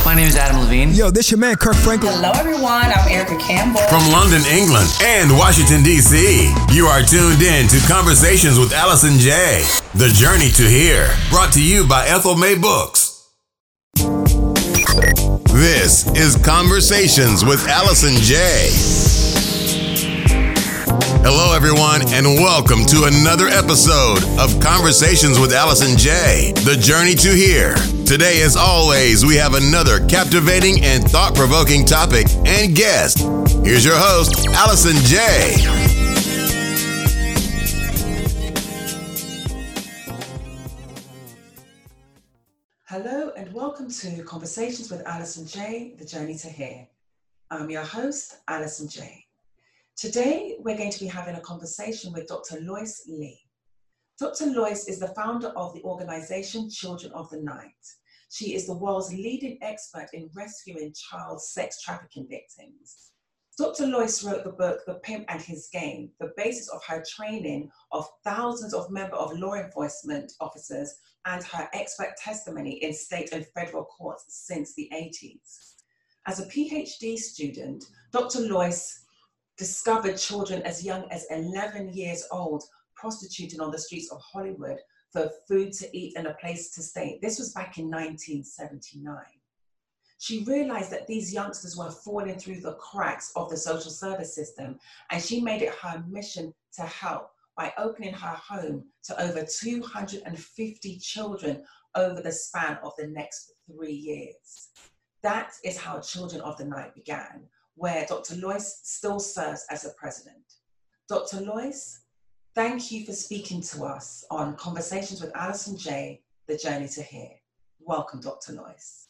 My name is Adam Levine. Yo, this your man, Kirk Franklin. Hello, everyone. I'm Erica Campbell. From London, England, and Washington, D.C., you are tuned in to Conversations with Allison J. The Journey to Here, brought to you by Ethel May Books. This is Conversations with Allison J. Hello, everyone, and welcome to another episode of Conversations with Allison J. The Journey to Here. Today, as always, we have another captivating and thought-provoking topic and guest. Here's your host, Allison J. Hello and welcome to Conversations with Allison J, The Journey to Here. I'm your host, Allison J. Today, we're going to be having a conversation with Dr. Lois Lee. Dr. Lois is the founder of the organization Children of the Night. She is the world's leading expert in rescuing child sex trafficking victims. Dr. Lois wrote the book, The Pimp and His Game, the basis of her training of thousands of members of law enforcement officers and her expert testimony in state and federal courts since the 80s. As a PhD student, Dr. Lois discovered children as young as 11 years old prostituting on the streets of Hollywood for food to eat and a place to stay. This was back in 1979. She realized that these youngsters were falling through the cracks of the social service system, and she made it her mission to help by opening her home to over 250 children over the span of the next 3 years. That is how Children of the Night began, where Dr. Lois still serves as a president. Dr. Lois, thank you for speaking to us on Conversations with Allison J, The Journey to Here. Welcome, Dr. Lois.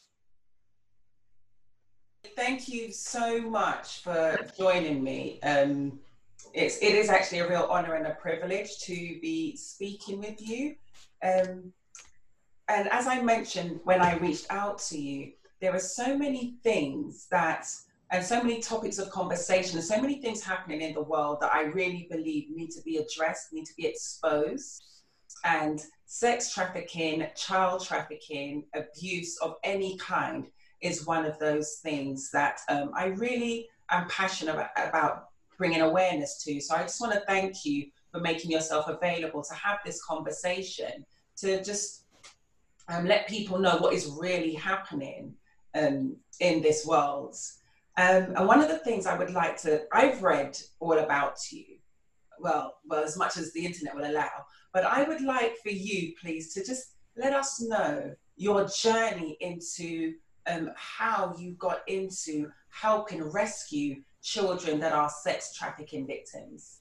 Thank you so much for joining me. It is actually a real honor and a privilege to be speaking with you. And as I mentioned when I reached out to you, there are so many things and so many topics of conversation and so many things happening in the world that I really believe need to be addressed, need to be exposed. And sex trafficking, child trafficking, abuse of any kind is one of those things that I really am passionate about bringing awareness to. So I just want to thank you for making yourself available to have this conversation, to just let people know what is really happening in this world. And one of the things I've read all about you, well, as much as the internet will allow, but I would like for you, please, to just let us know your journey into how you got into helping rescue children that are sex trafficking victims.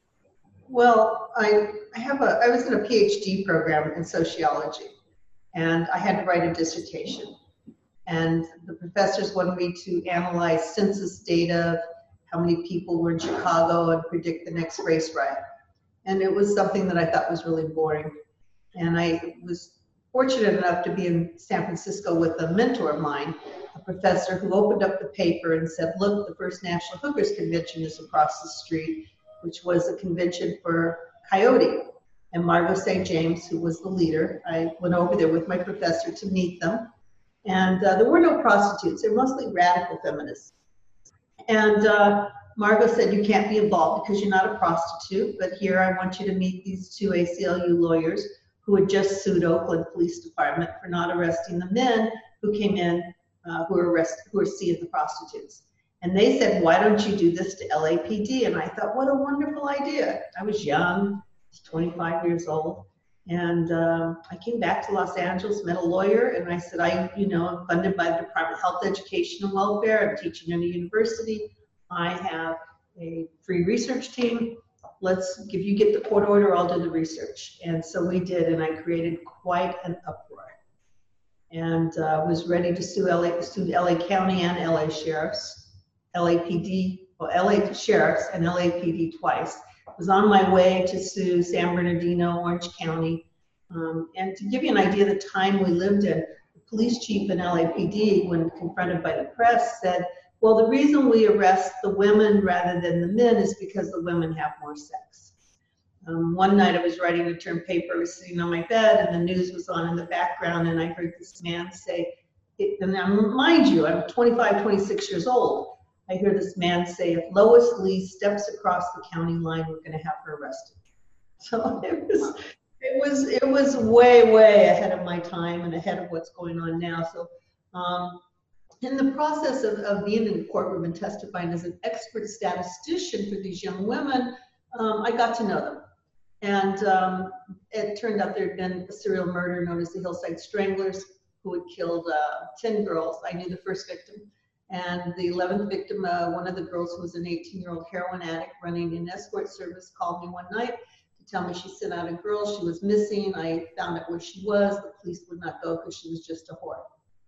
Well, I was in a PhD program in sociology, and I had to write a dissertation. And the professors wanted me to analyze census data, how many people were in Chicago, and predict the next race riot. And it was something that I thought was really boring. And I was fortunate enough to be in San Francisco with a mentor of mine, a professor who opened up the paper and said, look, the first National Hookers Convention is across the street, which was a convention for Coyote. And Margot St. James, who was the leader, I went over there with my professor to meet them. And there were no prostitutes. They're mostly radical feminists. And Margot said, you can't be involved because you're not a prostitute, but here I want you to meet these two ACLU lawyers who had just sued Oakland Police Department for not arresting the men who came in who were seeing the prostitutes. And they said, why don't you do this to LAPD? And I thought, what a wonderful idea. I was young, I was 25 years old. And I came back to Los Angeles, met a lawyer, and I said, I'm funded by the Department of Health, Education, and Welfare. I'm teaching in a university. I have a free research team. If you get the court order, I'll do the research. And so we did, and I created quite an uproar. And was ready to sue LA County and LA Sheriffs, LAPD, LA Sheriffs and LAPD twice. Was on my way to sue San Bernardino, Orange County. And to give you an idea of the time we lived in, the police chief in LAPD, when confronted by the press, said, well, the reason we arrest the women rather than the men is because the women have more sex. One night I was writing a term paper, I was sitting on my bed, and the news was on in the background, and I heard this man say, and now, mind you, I'm 25, 26 years old. I hear this man say, if Lois Lee steps across the county line, we're going to have her arrested. So it was way ahead of my time and ahead of what's going on now. So in the process of being in the courtroom and testifying as an expert statistician for these young women, I got to know them. And it turned out there had been a serial murder known as the Hillside Stranglers, who had killed 10 girls. I knew the first victim. And the 11th victim, one of the girls who was an 18-year-old heroin addict running an escort service, called me one night to tell me she sent out a girl. She was missing. I found out where she was. The police would not go because she was just a whore.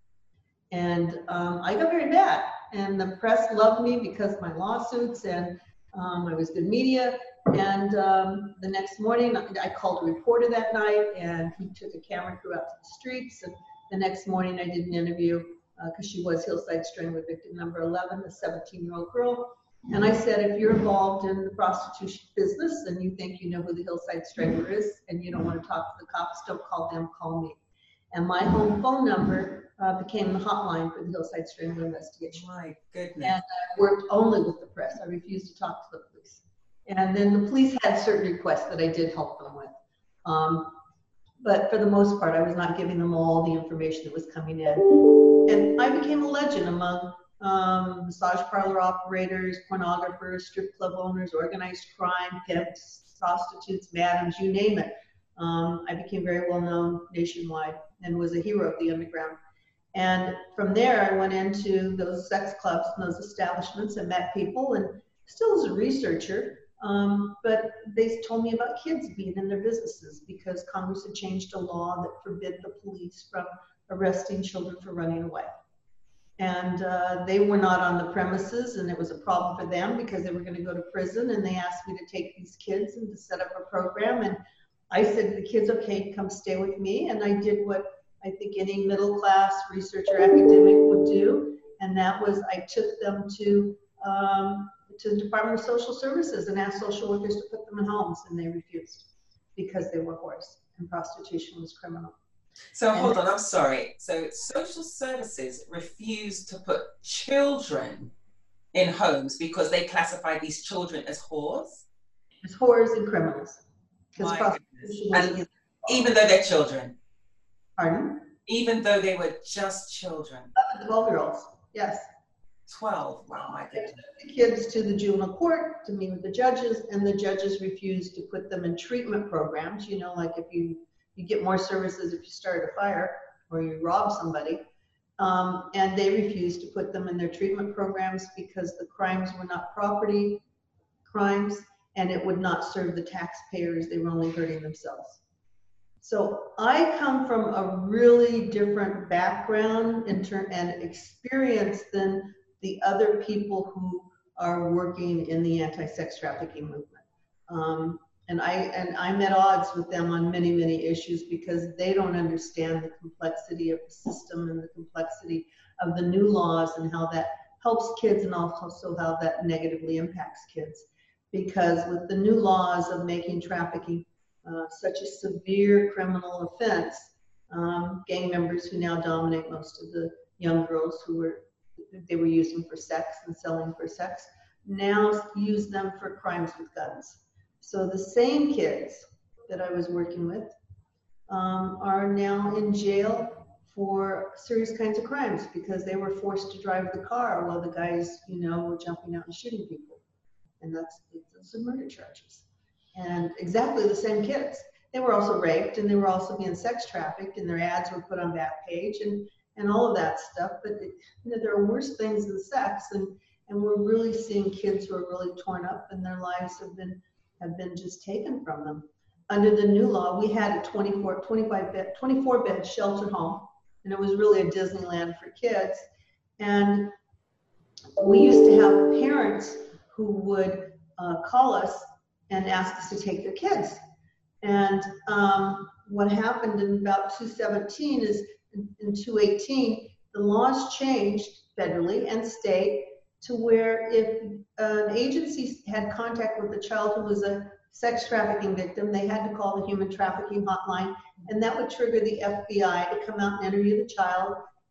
And I got very bad. And the press loved me because of my lawsuits, and I was good media. And the next morning, I called a reporter that night, and he took a camera crew out to the streets. And the next morning, I did an interview because she was Hillside Strangler victim number 11, a 17-year-old girl. And I said, if you're involved in the prostitution business and you think you know who the Hillside Strangler is and you don't want to talk to the cops, don't call them, call me. And my home phone number became the hotline for the Hillside Strangler investigation. My goodness. And I worked only with the press. I refused to talk to the police. And then the police had certain requests that I did help them with. But for the most part, I was not giving them all the information that was coming in. And I became a legend among massage parlor operators, pornographers, strip club owners, organized crime, pimps, prostitutes, madams, you name it. I became very well known nationwide and was a hero of the underground. And from there, I went into those sex clubs and those establishments and met people, and still as a researcher. But they told me about kids being in their businesses because Congress had changed a law that forbid the police from arresting children for running away. And they were not on the premises, and it was a problem for them because they were going to go to prison, and they asked me to take these kids and to set up a program. And I said to the kids, okay, come stay with me. And I did what I think any middle class researcher academic would do, and that was I took them to the Department of Social Services and asked social workers to put them in homes, and they refused because they were whores and prostitution was criminal. So hold on, I'm sorry. So social services refused to put children in homes because they classified these children as whores? As whores and criminals. Because prostitution was and even though they're children? Pardon? Even though they were just children? 12-year-olds, yes. 12, wow, my goodness. The kids to the juvenile court to meet with the judges, and the judges refused to put them in treatment programs. You know, like if you get more services if you start a fire or you rob somebody. And they refused to put them in their treatment programs because the crimes were not property crimes and it would not serve the taxpayers. They were only hurting themselves. So I come from a really different background and experience than the other people who are working in the anti-sex trafficking movement. And I'm at odds with them on many, many issues because they don't understand the complexity of the system and the complexity of the new laws and how that helps kids and also how that negatively impacts kids. Because with the new laws of making trafficking such a severe criminal offense, gang members who now dominate most of the young girls they were using for sex and selling for sex, now use them for crimes with guns. So the same kids that I was working with are now in jail for serious kinds of crimes because they were forced to drive the car while the guys, were jumping out and shooting people. And that's some murder charges. And exactly the same kids. They were also raped and they were also being sex trafficked and their ads were put on Backpage and all of that stuff. But there are worse things than sex, and we're really seeing kids who are really torn up and their lives have been just taken from them. Under the new law, we had a 24-bed shelter home, and it was really a Disneyland for kids. And we used to have parents who would call us and ask us to take their kids. And what happened in about 2017 is in 2018, the laws changed federally and state to where if an agency had contact with a child who was a sex trafficking victim, they had to call the human trafficking hotline, and that would trigger the FBI to come out and interview the child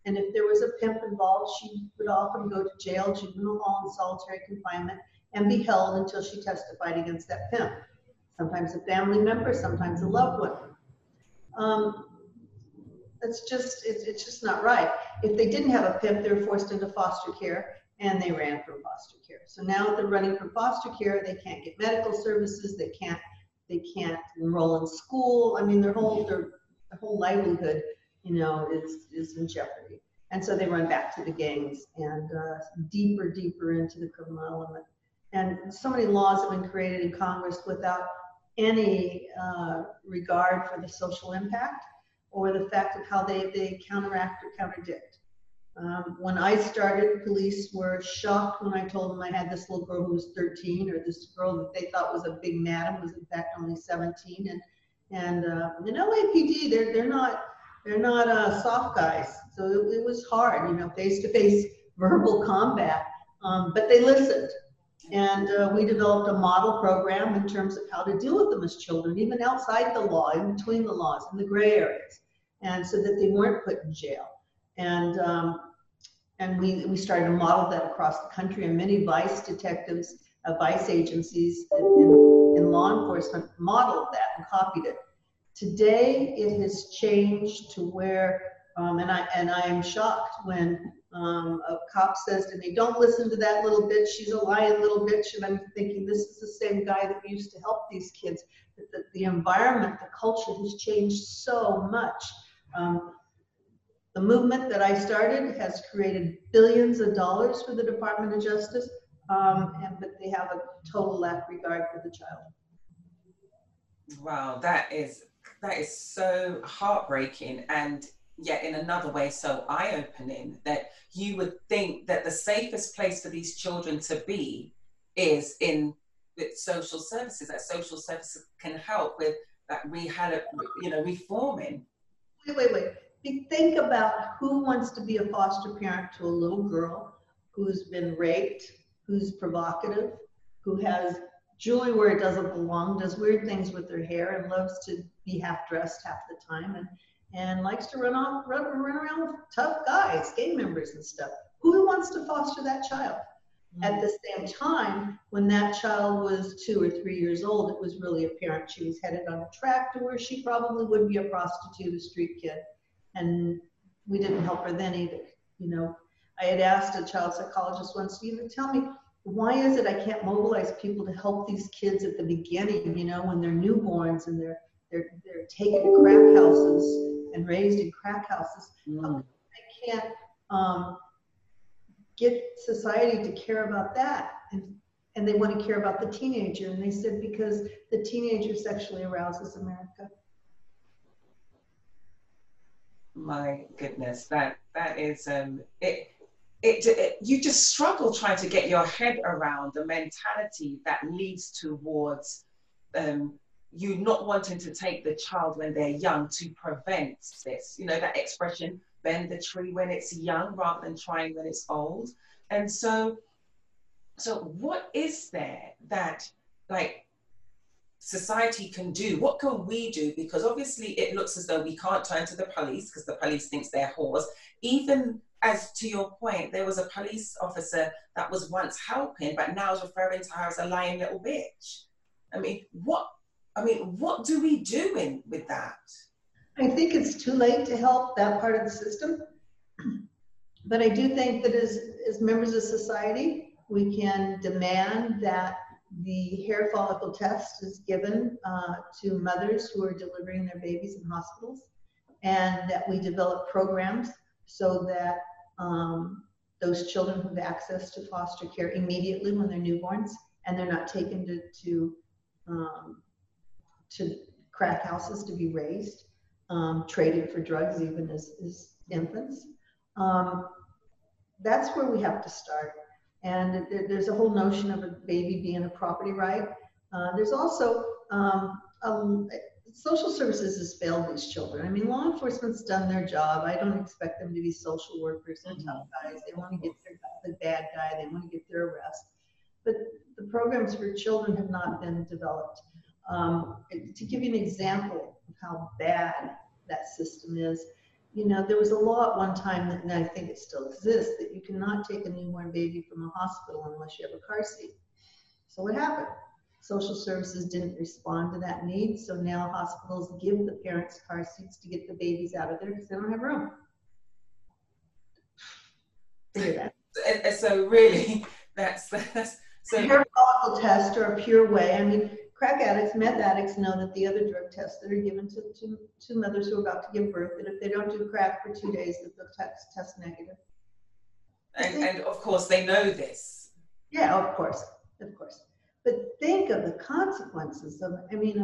And if there was a pimp involved, she would often go to jail, juvenile hall, and solitary confinement and be held until she testified against that pimp. Sometimes a family member, sometimes a loved one. It's just not right. If they didn't have a pimp, they were forced into foster care, and they ran from foster care. So now they're running from foster care, they can't get medical services, they can't enroll in school. I mean, their whole livelihood, is in jeopardy. And so they run back to the gangs and deeper into the criminal element. And so many laws have been created in Congress without any regard for the social impact or the fact of how they counteract or contradict. When I started, police were shocked when I told them I had this little girl who was 13, or this girl that they thought was a big madam was in fact only 17. And in LAPD, they're not soft guys. So it was hard, face-to-face verbal combat. But they listened. And we developed a model program in terms of how to deal with them as children, even outside the law, in between the laws, in the gray areas, and so that they weren't put in jail. And we started to model that across the country, and many vice detectives, vice agencies in law enforcement modeled that and copied it. Today, it has changed to where, and I am shocked when a cop says to me, "Don't listen to that little bitch, she's a lying little bitch," and I'm thinking, this is the same guy that used to help these kids. The environment, the culture has changed so much. The movement that I started has created billions of dollars for the Department of Justice, but they have a total lack of regard for the child. Wow, that is so heartbreaking, and yet in another way so eye-opening, that you would think that the safest place for these children to be is in with social services, that social services can help with that reforming. Wait. Think about who wants to be a foster parent to a little girl who's been raped, who's provocative, who has jewelry where it doesn't belong, does weird things with her hair, and loves to be half-dressed half the time, and likes to run around with tough guys, gang members and stuff. Who wants to foster that child? At the same time, when that child was 2 or 3 years old, it was really apparent she was headed on a track to where she probably would be a prostitute, a street kid. And we didn't help her then either. I had asked a child psychologist once, tell me, why is it I can't mobilize people to help these kids at the beginning, when they're newborns and they're taken to crack houses and raised in crack houses? How come I can't get society to care about that? And they want to care about the teenager. And they said, because the teenager sexually arouses America. My goodness, that is you just struggle trying to get your head around the mentality that leads towards you not wanting to take the child when they're young to prevent this. That expression, bend the tree when it's young rather than trying when it's old. And so what is there that society can do? What can we do? Because obviously it looks as though we can't turn to the police because the police thinks they're whores. Even as to your point, there was a police officer that was once helping, but now is referring to her as a lying little bitch. What do we do with that? I think it's too late to help that part of the system. But I do think that as members of society, we can demand that the hair follicle test is given to mothers who are delivering their babies in hospitals, and that we develop programs so that those children have access to foster care immediately when they're newborns, and they're not taken to crack houses to be raised, traded for drugs even as infants. That's where we have to start. And there's a whole notion of a baby being a property right. There's also social services has failed these children. Law enforcement's done their job. I don't expect them to be social workers and tough guys. They want to get the bad guy. They want to get their arrest. But the programs for children have not been developed. To give you an example of how bad that system is, there was a law at one time, and I think it still exists, that you cannot take a newborn baby from a hospital unless you have a car seat. So what happened? Social services didn't respond to that need, so now hospitals give the parents car seats to get the babies out of there because they don't have room. Figure that. And so really, that's so. A hair follicle test or a pure way. I mean, crack addicts, meth addicts know that the other drug tests that are given to mothers who are about to give birth, that if they don't do crack for 2 days, that they'll test negative. And of course they know this. Yeah, of course. But think of the consequences of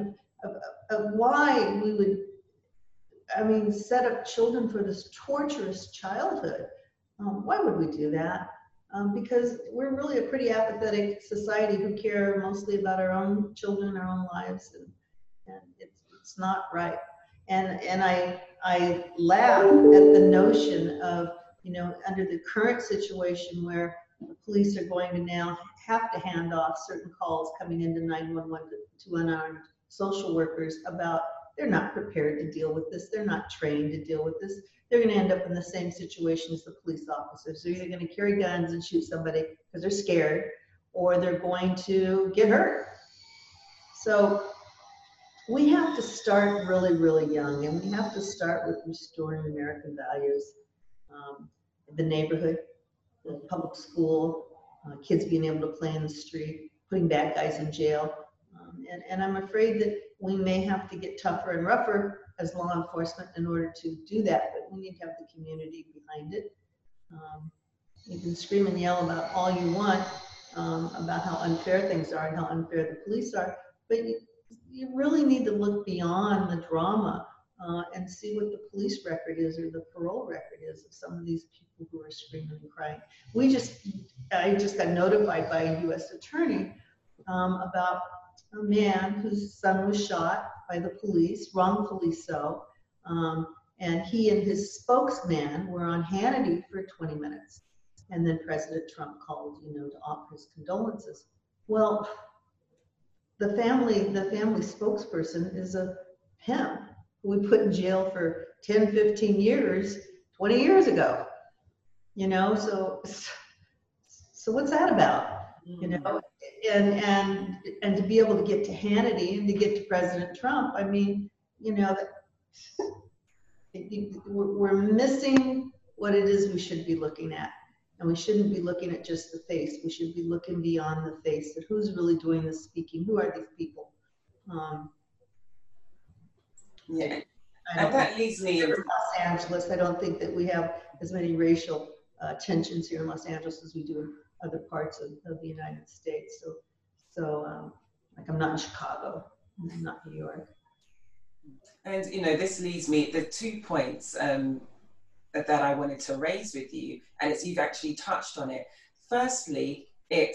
why we would, set up children for this torturous childhood. Why would we do that? Because we're really a pretty apathetic society who care mostly about our own children, our own lives, and it's not right. And I laugh at the notion of, under the current situation where the police are going to now have to hand off certain calls coming into 911 to unarmed social workers about they're not prepared to deal with this, they're not trained to deal with this. They're going to end up in the same situation as the police officers. They're either going to carry guns and shoot somebody because they're scared, or they're going to get hurt. So we have to start really, really young, and we have to start with restoring American values. The neighborhood, the public school, kids being able to play in the street, putting bad guys in jail. And I'm afraid that we may have to get tougher and rougher as law enforcement in order to do that, but we need to have the community behind it. You can scream and yell about all you want about how unfair things are and how unfair the police are, but you really need to look beyond the drama and see what the police record is or the parole record is of some of these people who are screaming and crying. I just got notified by a U.S. attorney about a man whose son was shot by the police, wrongfully so, and he and his spokesman were on Hannity for 20 minutes. And then President Trump called, to offer his condolences. Well, the family spokesperson is a pimp who we put in jail for 10, 15 years, 20 years ago. So what's that about? And to be able to get to Hannity and to get to President Trump, we're missing what it is we should be looking at. And we shouldn't be looking at just the face. We should be looking beyond the face at who's really doing the speaking. Who are these people? Yeah, and that leads me into Los Angeles. I don't think that we have as many racial tensions here in Los Angeles as we do in other parts of the United States. So I'm not in Chicago, I'm not New York. And this leads me the 2 points that I wanted to raise with you, and you've actually touched on it. Firstly,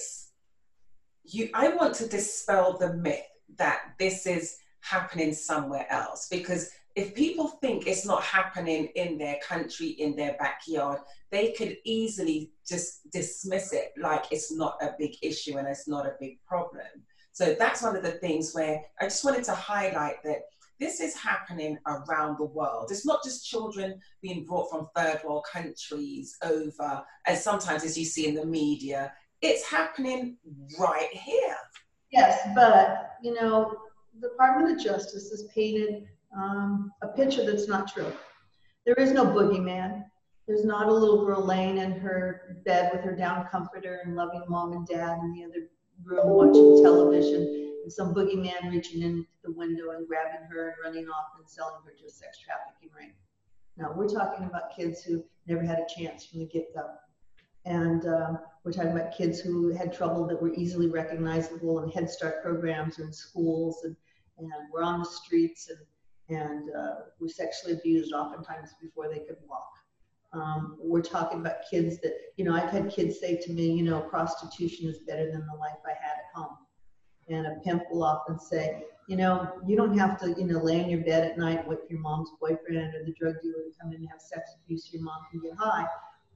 I want to dispel the myth that this is happening somewhere else, because if people think it's not happening in their country, in their backyard, they could easily just dismiss it like it's not a big issue and it's not a big problem. So that's one of the things where I just wanted to highlight that this is happening around the world. It's not just children being brought from third world countries over, as sometimes as you see in the media, it's happening right here. Yes, but the Department of Justice has painted a picture that's not true. There is no boogeyman. There's not a little girl laying in her bed with her down comforter and loving mom and dad in the other room watching television, and some boogeyman reaching in the window and grabbing her and running off and selling her to a sex trafficking ring. No, we're talking about kids who never had a chance from the get-go. And we're talking about kids who had trouble that were easily recognizable in Head Start programs or in schools, and were on the streets and were sexually abused oftentimes before they could walk. We're talking about kids that, I've had kids say to me, prostitution is better than the life I had at home. And a pimp will often say, you don't have to, lay in your bed at night with your mom's boyfriend or the drug dealer to come in and have sex with you so your mom can get high.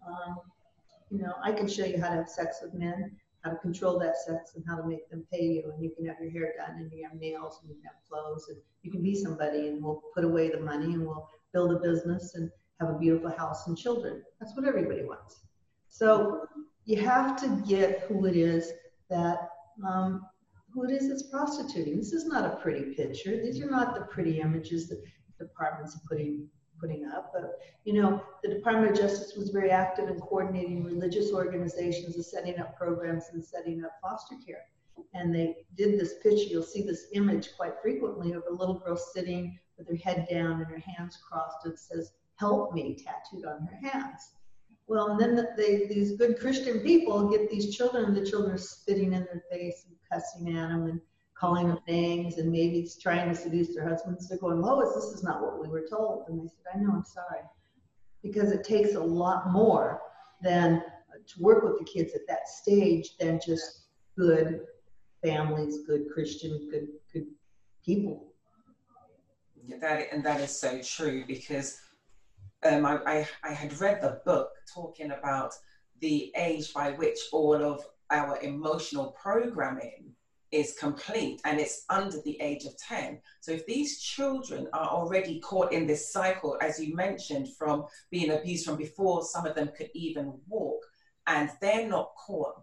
I can show you how to have sex with men, how to control that sex, and how to make them pay you. And you can have your hair done, and you have nails, and you can have clothes, and you can be somebody, and we'll put away the money, and we'll build a business and have a beautiful house and children. That's what everybody wants. So you have to get who it is that that's prostituting. This is not a pretty picture. These are not the pretty images that the department's putting up. But, the Department of Justice was very active in coordinating religious organizations and setting up programs and setting up foster care. And they did this picture. You'll see this image quite frequently of a little girl sitting with her head down and her hands crossed. It says, "Help me," tattooed on her hands. Well, and then these good Christian people get these children, and the children are spitting in their face and cussing at them and calling them names and maybe trying to seduce their husbands. They're going, "Lois, this is not what we were told." And they said, "I know, I'm sorry." Because it takes a lot more than to work with the kids at that stage than just good families, good Christian, good people. That is so true, because I had read the book talking about the age by which all of our emotional programming is complete, and it's under the age of 10. So if these children are already caught in this cycle, as you mentioned, from being abused from before some of them could even walk, and they're not caught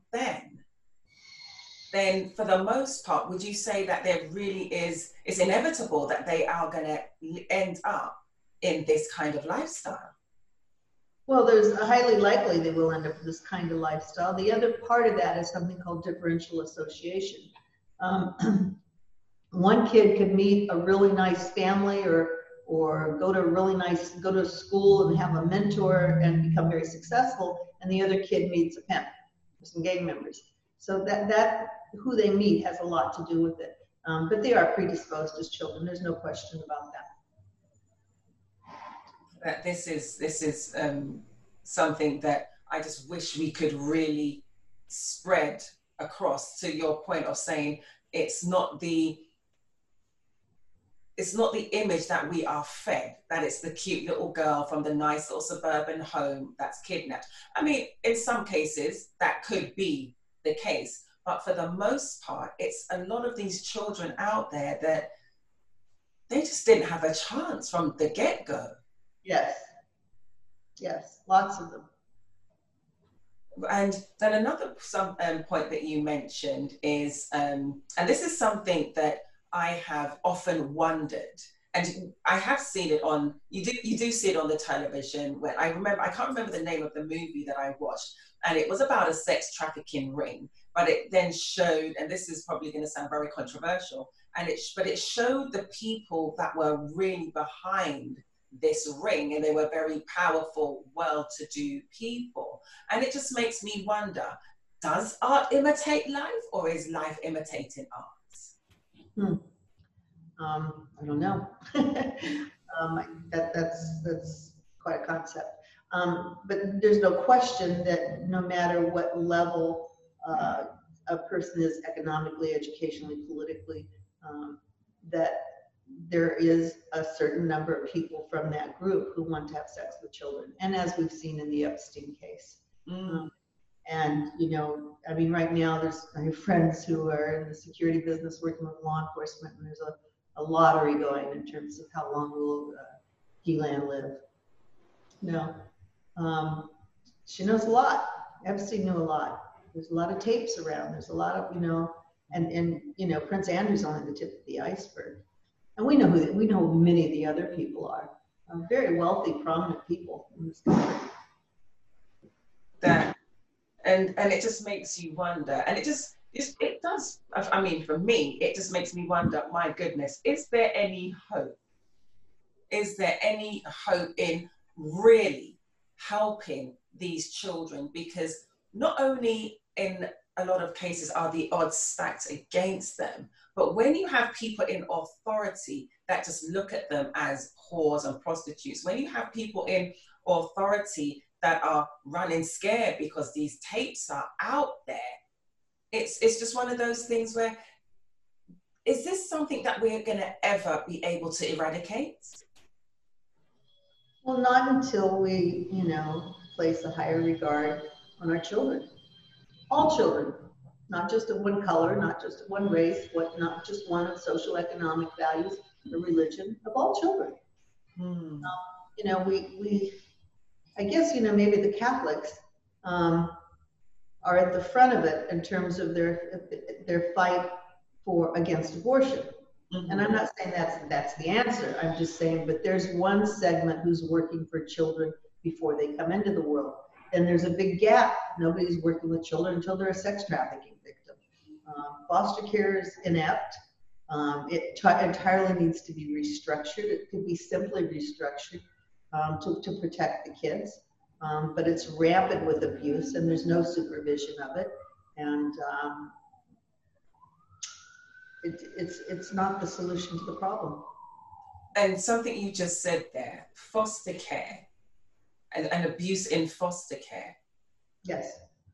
then for the most part, would you say that there really is, it's inevitable that they are going to end up in this kind of lifestyle? Well, there's highly likely they will end up in this kind of lifestyle. The other part of that is something called differential association. One kid could meet a really nice family or go to school and have a mentor and become very successful, and the other kid meets a pimp or some gang members. So that who they meet has a lot to do with it. But they are predisposed as children. There's no question about that. This is something that I just wish we could really spread across, to your point of saying it's not the image that we are fed, that it's the cute little girl from the nice little suburban home that's kidnapped. I mean, in some cases that could be the case, but for the most part, it's a lot of these children out there that they just didn't have a chance from the get-go. Yes, lots of them. And then another point that you mentioned is, and this is something that I have often wondered, and I have seen it on, you do see it on the television. When I can't remember the name of the movie that I watched, and it was about a sex trafficking ring, but it then showed, and this is probably going to sound very controversial, but it showed the people that were really behind this ring, and they were very powerful, well-to-do people. And it just makes me wonder, does art imitate life, or is life imitating art? I don't know. That's quite a concept. But there's no question that no matter what level a person is economically, educationally, politically, that there is a certain number of people from that group who want to have sex with children. And as we've seen in the Epstein case. And, I mean, right now I have friends who are in the security business working with law enforcement, and there's a lottery going in terms of how long will Ghislaine live. She knows a lot. Epstein knew a lot. There's a lot of tapes around. There's a lot of, and Prince Andrew's only the tip of the iceberg. And we know who many of the other people are. Very wealthy, prominent people in this country. And it just makes you wonder, and it does, I mean, for me, it just makes me wonder, my goodness, is there any hope? Is there any hope in really helping these children? Because not only in a lot of cases are the odds stacked against them, but when you have people in authority that just look at them as whores and prostitutes, when you have people in authority that are running scared because these tapes are out there, it's just one of those things where, is this something that we're going to ever be able to eradicate? Well, not until we, place a higher regard on our children. All children, not just of one color, not just of one race, not just one of social economic values or religion, of all children. I guess, maybe the Catholics are at the front of it in terms of their fight against abortion. Mhm. And I'm not saying that's the answer. I'm just saying, but there's one segment who's working for children before they come into the world. And there's a big gap. Nobody's working with children until they're a sex trafficking victim. Foster care is inept. It entirely needs to be restructured. It could be simply restructured to protect the kids. But it's rampant with abuse, and there's no supervision of it. And it's not the solution to the problem. And something you just said there, foster care and abuse in foster care. Yes.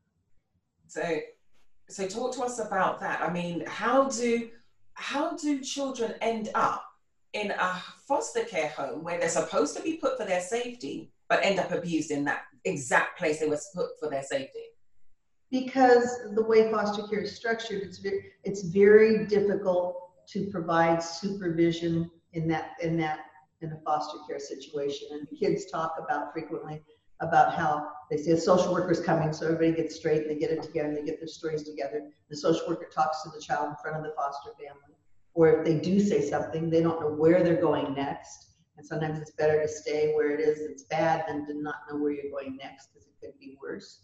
So talk to us about that. I mean, how do children end up in a foster care home where they're supposed to be put for their safety, but end up abused in that exact place they were put for their safety? Because the way foster care is structured, it's very difficult to provide supervision in a foster care situation. And the kids talk frequently about how they say a social worker's coming, so everybody gets straight, they get it together, and they get their stories together. The social worker talks to the child in front of the foster family. Or if they do say something, they don't know where they're going next. And sometimes it's better to stay where it is that's bad than to not know where you're going next, because it could be worse.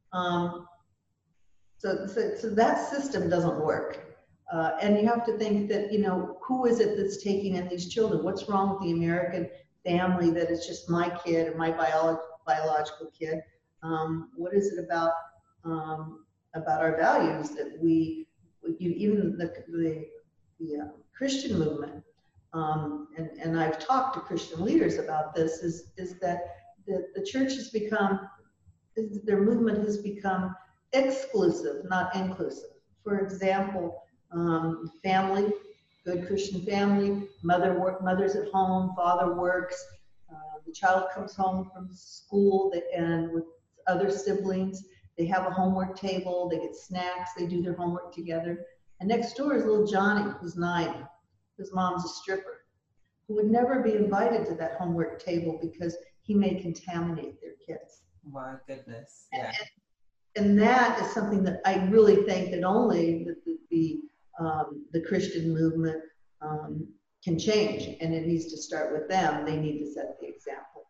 So that system doesn't work. And you have to think that, who is it that's taking in these children? What's wrong with the American family that it's just my kid or my biological kid? What is it about our values that even the Christian movement, and I've talked to Christian leaders about this, is that the church has become, their movement has become exclusive, not inclusive. For example, family, good Christian family, mother's at home, father works, the child comes home from school and with other siblings, they have a homework table, they get snacks, they do their homework together. And next door is little Johnny, who's 9, whose mom's a stripper, who would never be invited to that homework table because he may contaminate their kids. My goodness, yeah. And that is something that I really think that only the Christian movement can change, and it needs to start with them. They need to set the example,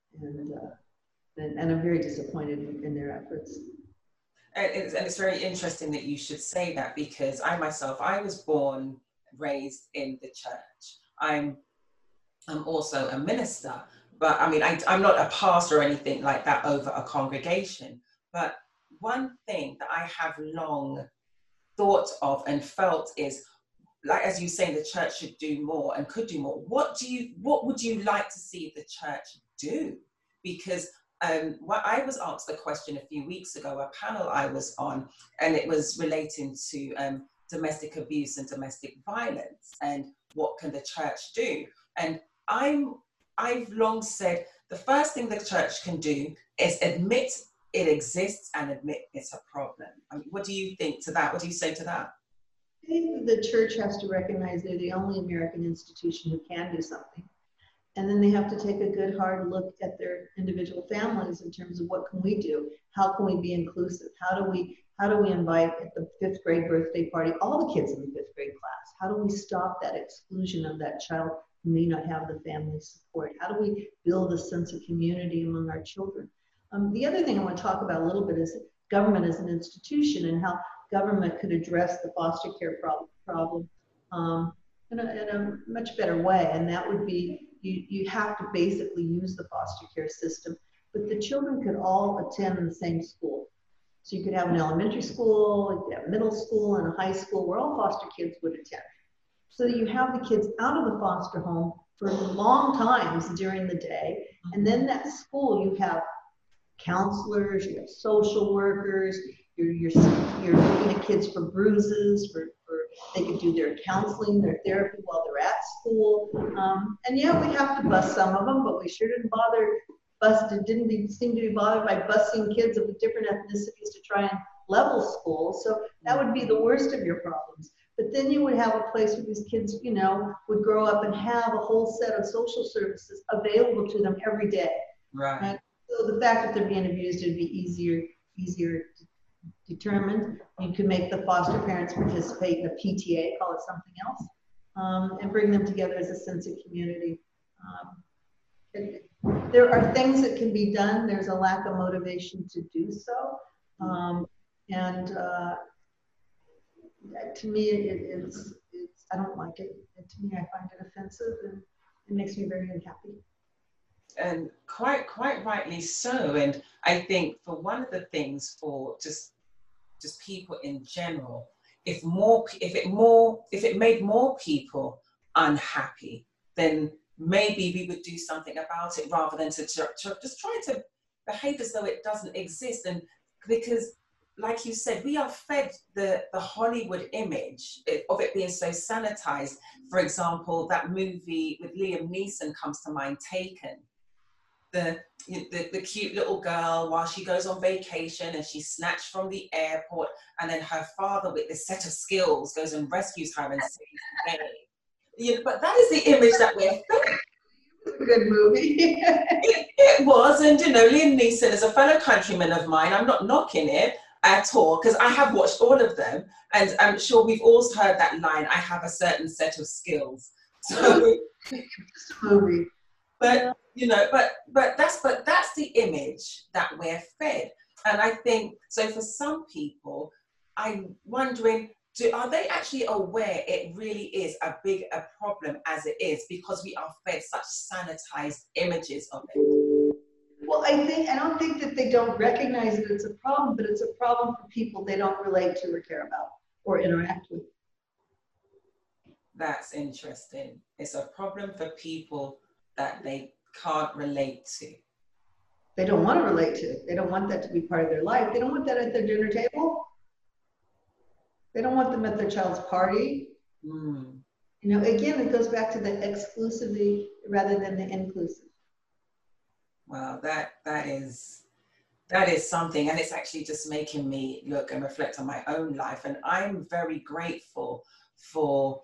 and I'm very disappointed in their efforts. And it's very interesting that you should say that, because I was born, raised in the church. I'm also a minister, but I mean, I'm not a pastor or anything like that over a congregation. But one thing that I have long thought of and felt is, like, as you say, the church should do more and could do more. What would you like to see the church do? Because I was asked a question a few weeks ago, a panel I was on, and it was relating to domestic abuse and domestic violence, and what can the church do? And I've long said the first thing the church can do is admit it exists and admit it's a problem. I mean, what do you think to that? What do you say to that? I think the church has to recognize they're the only American institution who can do something. And then they have to take a good hard look at their individual families in terms of what can we do? How can we be inclusive? How do we invite at the 5th grade birthday party all the kids in the 5th grade class? How do we stop that exclusion of that child who may not have the family support? How do we build a sense of community among our children? The other thing I want to talk about a little bit is government as an institution, and how government could address the foster care problem in a much better way. And that would be, you have to basically use the foster care system, but the children could all attend the same school. So you could have an elementary school, you could have middle school, and a high school where all foster kids would attend. So that you have the kids out of the foster home for long times during the day. And then that school, you have counselors, you have social workers, you're looking at kids for bruises, they could do their counseling, their therapy while they're at school. And yeah, we have to bus some of them, but we sure didn't seem to be bothered by busing kids of different ethnicities to try and level schools. So that would be the worst of your problems. But then you would have a place where these kids, would grow up and have a whole set of social services available to them every day. Right. So the fact that they're being abused would be easier determined. You can make the foster parents participate in a PTA, call it something else, and bring them together as a sense of community. There are things that can be done. There's a lack of motivation to do so. To me, it's I don't like it. To me, I find it offensive, and it makes me very unhappy. And quite rightly so. And I think for one of the things for just people in general, if it made more people unhappy, then maybe we would do something about it rather than to just try to behave as though it doesn't exist. And because, like you said, we are fed the Hollywood image of it being so sanitized. For example, that movie with Liam Neeson comes to mind, Taken. The cute little girl while she goes on vacation and she's snatched from the airport, and then her father with this set of skills goes and rescues her and saves the day. But that is the image that we're fed. It's a good movie. It was, and Liam Neeson is a fellow countryman of mine. I'm not knocking it at all, because I have watched all of them, and I'm sure we've all heard that line, I have a certain set of skills. So Just a movie. But but that's the image that we're fed. And I think so for some people, I'm wondering, are they actually aware it really is a big problem as it is, because we are fed such sanitized images of it? Well, I don't think that they don't recognize that it's a problem, but it's a problem for people they don't relate to or care about or interact with. That's interesting. It's a problem for people that they can't relate to. They don't want to relate to it. They don't want that to be part of their life. They don't want that at their dinner table. They don't want them at their child's party. Again, it goes back to the exclusivity rather than the inclusive. Wow, that is something, and it's actually just making me look and reflect on my own life. And I'm very grateful for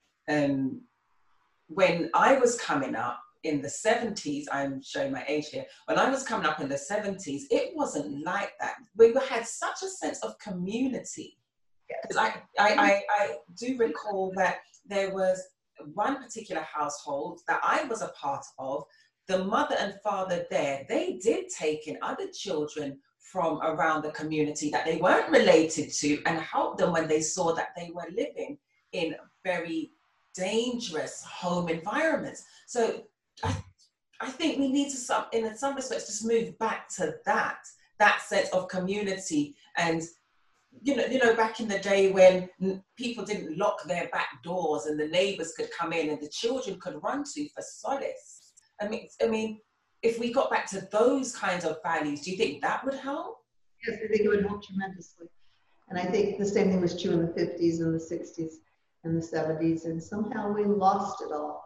when I was coming up in the 70s, I'm showing my age here, when I was coming up in the 70s, it wasn't like that. We had such a sense of community. Because I do recall that there was one particular household that I was a part of. The mother and father there, they did take in other children from around the community that they weren't related to and help them when they saw that they were living in very dangerous home environments. So I think we need to, in some respects, just move back to that sense of community. And back in the day when people didn't lock their back doors and the neighbors could come in and the children could run to for solace. I mean, if we got back to those kinds of values, do you think that would help? Yes, I think it would help tremendously. And I think the same thing was true in the 50s and the 60s and the 70s. And somehow we lost it all.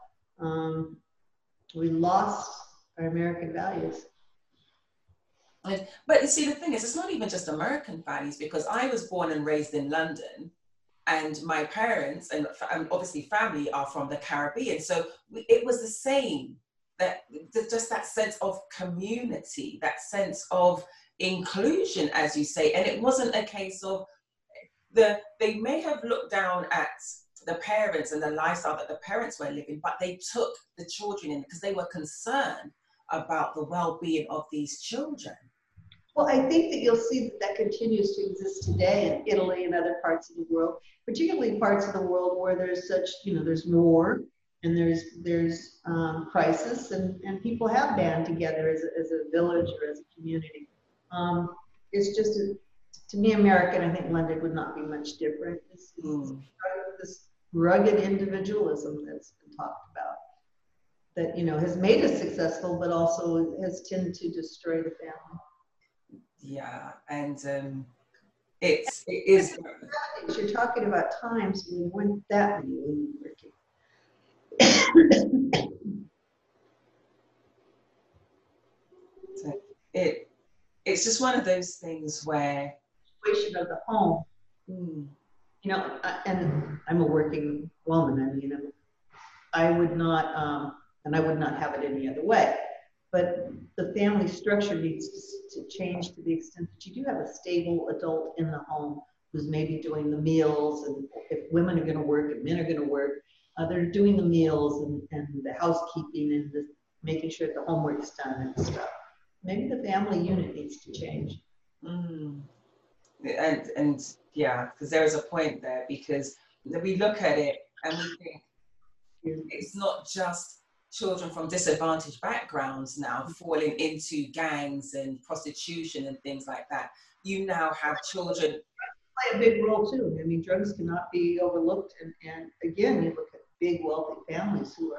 We lost our American values. But you see, the thing is, it's not even just American values, because I was born and raised in London, and my parents and obviously family are from the Caribbean. So it was the same, just that sense of community, that sense of inclusion, as you say. And it wasn't a case of they may have looked down at the parents and the lifestyle that the parents were living, but they took the children in because they were concerned about the well-being of these children. Well, I think that you'll see that continues to exist today in Italy and other parts of the world, particularly parts of the world where there's there's war and there's crisis, and people have band together as a village or as a community. It's just, to me, American, I think London would not be much different. This rugged individualism that's been talked about that, has made us successful, but also has tended to destroy the family. Yeah, and it is. You're talking about times when there weren't that many women working. So it's just one of those things where Situation of the home. And I'm a working woman. I mean, I would not, and I would not have it any other way. but the family structure needs to change to the extent that you do have a stable adult in the home who's maybe doing the meals, and if women are going to work and men are going to work, they're doing the meals and the housekeeping and the, making sure the homework's done and stuff. Maybe the family unit needs to change. And yeah, because there is a point there, because we look at it and we think it's not just children from disadvantaged backgrounds now falling into gangs and prostitution and things like that. You now have children play a big role too. I mean, drugs cannot be overlooked, and again, you look at big wealthy families who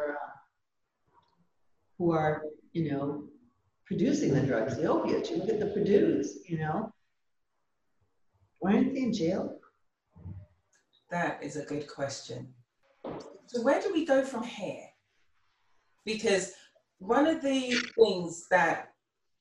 are you know, producing the drugs, the opiates. You look at the Purdue's, you know, why aren't they in jail? That is a good question. So where do we go from here? Because one of the things that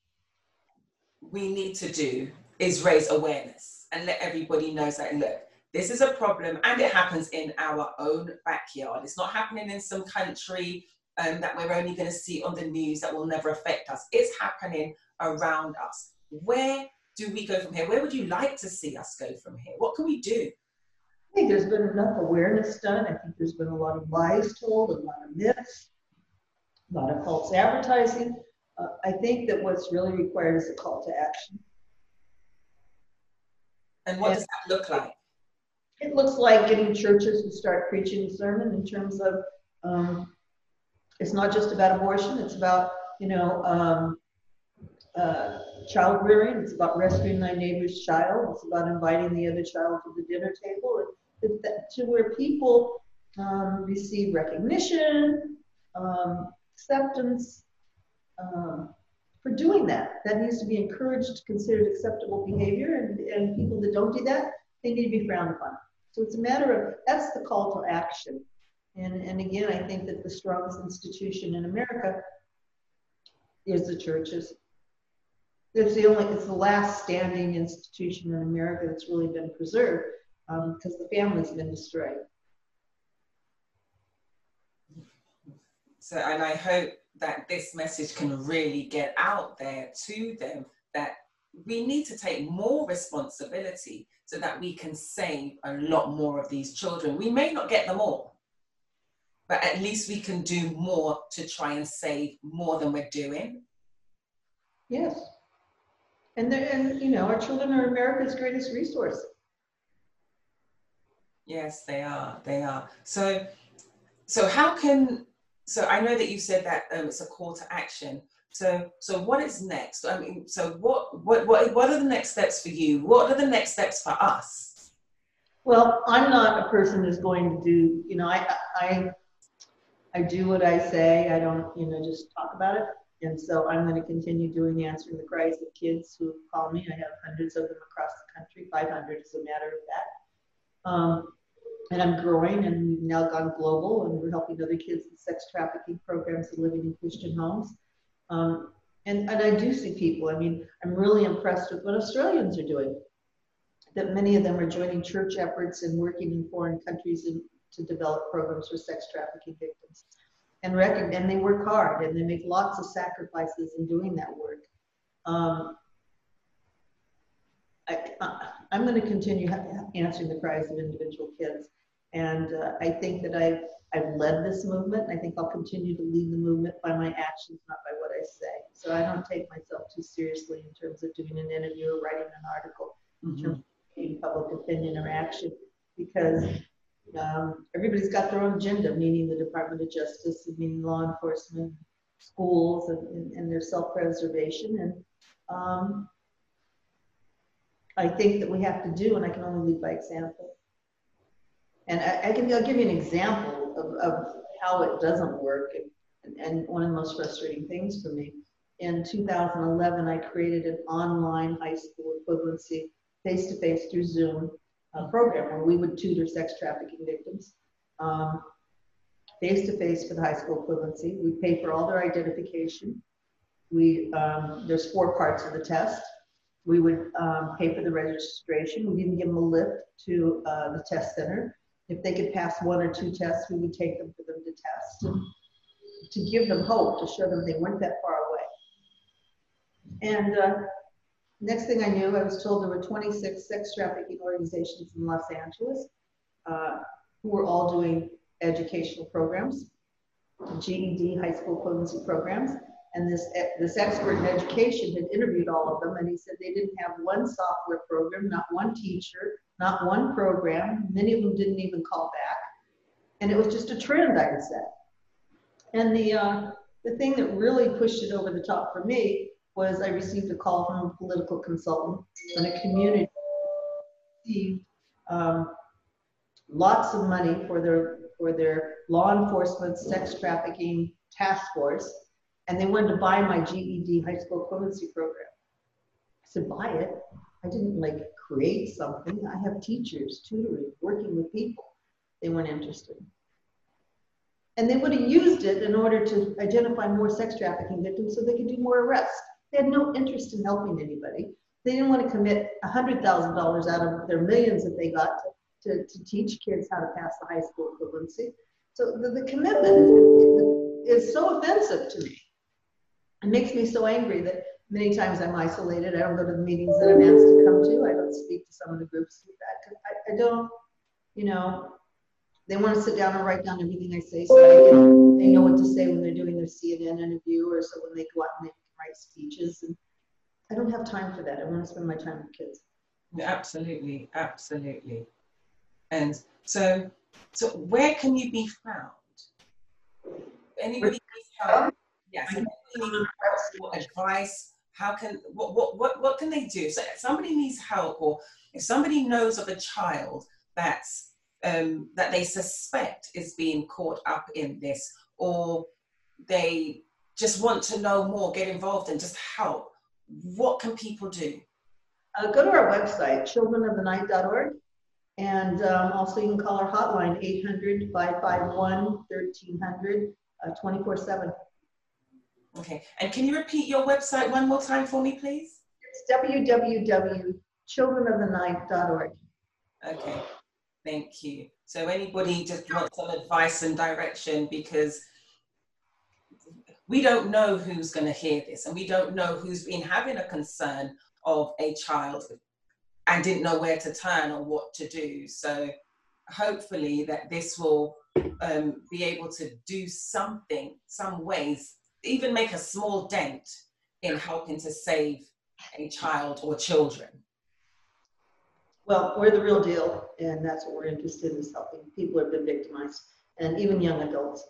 we need to do is raise awareness and let everybody know that, look, this is a problem and it happens in our own backyard. It's not happening in some country that we're only going to see on the news that will never affect us. It's happening around us. Where do we go from here? Where would you like to see us go from here? What can we do? I think there's been enough awareness done. I think there's been a lot of lies told, a lot of myths, a lot of false advertising. I think that what's really required is a call to action. And what does that look like? It looks like getting churches to start preaching the sermon in terms of, it's not just about abortion, it's about, you know, child rearing, it's about rescuing thy neighbor's child, it's about inviting the other child to the dinner table, to where people receive recognition, acceptance for doing that. That needs to be encouraged, considered acceptable behavior, and people that don't do that, they need to be frowned upon. So it's a matter of, that's the call to action. And again, I think that the strongest institution in America is the churches. It's the last standing institution in America that's really been preserved, because the family's been destroyed. So, and I hope that this message can really get out there to them, that we need to take more responsibility so that we can save a lot more of these children. We may not get them all, but at least we can do more to try and save more than we're doing. Yes. And you know, our children are America's greatest resource. Yes, they are. They are. So how can, so I know that you said that it's a call to action. So what is next? I mean, so what are the next steps for you? What are the next steps for us? Well, I'm not a person who's going to do, you know, I do what I say. I don't, you know, just talk about it. And so I'm going to continue doing Answering the Cries of kids who call me. I have hundreds of them across the country, 500 as a matter of fact. And I'm growing, and we've now gone global, and we're helping other kids with sex trafficking programs and living in Christian homes. And I do see people. I mean, I'm really impressed with what Australians are doing, that many of them are joining church efforts and working in foreign countries to develop programs for sex trafficking victims. And they work hard, and they make lots of sacrifices in doing that work. I'm going to continue answering the cries of individual kids. And I think that I've led this movement. I think I'll continue to lead the movement by my actions, not by what I say. So I don't take myself too seriously in terms of doing an interview or writing an article, in terms of taking public opinion or action, because everybody's got their own agenda, meaning the Department of Justice, and meaning law enforcement, schools, and their self-preservation. And I think that we have to do, and I can only lead by example. And I'll give you an example of how it doesn't work, and one of the most frustrating things for me. In 2011, I created an online high school equivalency, face-to-face through Zoom program where we would tutor sex trafficking victims, face-to-face for the high school equivalency. We pay for all their identification. There's 4 parts of the test. We would pay for the registration. We'd even give them a lift to the test center. If they could pass 1 or 2 tests, we would take them for them to test, and to give them hope, to show them they weren't that far away. And next thing I knew, I was told there were 26 sex trafficking organizations in Los Angeles who were all doing educational programs, GED, high school potency programs. And this expert in education had interviewed all of them, and he said they didn't have one software program, not one teacher, not one program. Many of them didn't even call back. And it was just a trend, I would say. And the thing that really pushed it over the top for me was I received a call from a political consultant in a community received lots of money for their law enforcement sex trafficking task force, and they wanted to buy my GED high school potency program. I said, buy it. I didn't create something. I have teachers, tutoring, working with people. They weren't interested. And they would have used it in order to identify more sex trafficking victims so they could do more arrests. They had no interest in helping anybody. They didn't want to commit $100,000 out of their millions that they got to teach kids how to pass the high school equivalency. So the commitment is so offensive to me. It makes me so angry that many times I'm isolated. I don't go to the meetings that I'm asked to come to. I don't speak to some of the groups with that because I don't, they want to sit down and write down everything I say so they know what to say when they're doing their CNN interview, or so when they go out and they can write speeches. And I don't have time for that. I want to spend my time with kids. Absolutely, absolutely. And so where can you be found? Anybody needs help? Yes. Anybody needs help, advice? What can they do? So if somebody needs help, or if somebody knows of a child that's that they suspect is being caught up in this, or they just want to know more, get involved and just help, what can people do? Go to our website, childrenofthenight.org, and also you can call our hotline, 800-551-1300, 24/7. Okay, and can you repeat your website one more time for me, please? It's www.childrenofthenight.org. Okay. Thank you. So anybody just wants some advice and direction, because we don't know who's going to hear this, and we don't know who's been having a concern of a child and didn't know where to turn or what to do. So hopefully that this will be able to do something, some ways, even make a small dent in helping to save a child or children. Well, we're the real deal, and that's what we're interested in, is helping people who have been victimized, and even young adults.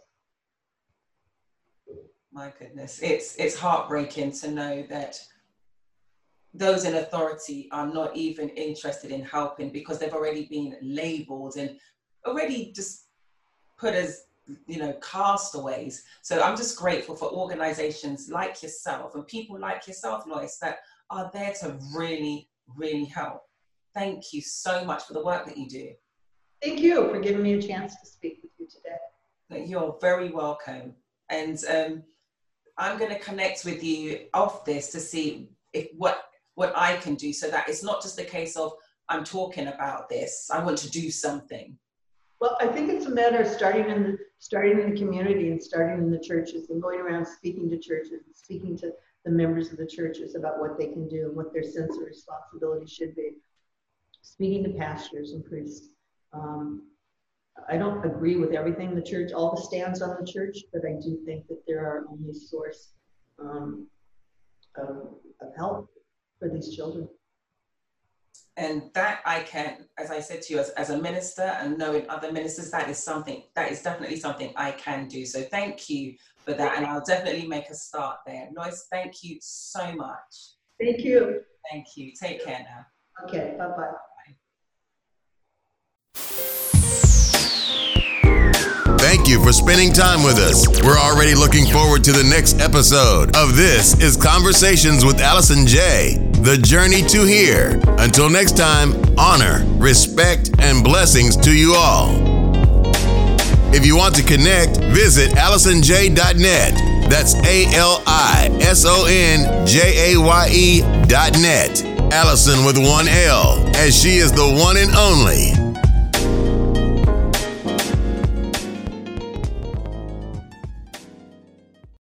My goodness, it's heartbreaking to know that those in authority are not even interested in helping, because they've already been labeled and already just put as, castaways. So I'm just grateful for organizations like yourself and people like yourself, Lois, that are there to really, really help. Thank you so much for the work that you do. Thank you for giving me a chance to speak with you today. You're very welcome. And I'm going to connect with you off this to see what I can do, so that it's not just a case of I'm talking about this. I want to do something. Well, I think it's a matter of starting in the community and starting in the churches and going around speaking to churches and speaking to the members of the churches about what they can do and what their sense of responsibility should be. Speaking to pastors and priests. I don't agree with everything the church, all the stands on the church, but I do think that they're our only source of help for these children. And that I can, as I said to you, as a minister and knowing other ministers, that is definitely something I can do. So thank you for that. And I'll definitely make a start there. Lois, thank you so much. Thank you. Thank you. Take care now. Okay, bye-bye. Thank you for spending time with us. We're already looking forward to the next episode of This is Conversations with Allison J, The Journey to Here. Until next time, honor, respect, and blessings to you all. If you want to connect, visit AllisonJ.net. That's ALISONJAYE.net. Allison with one L, as she is the one and only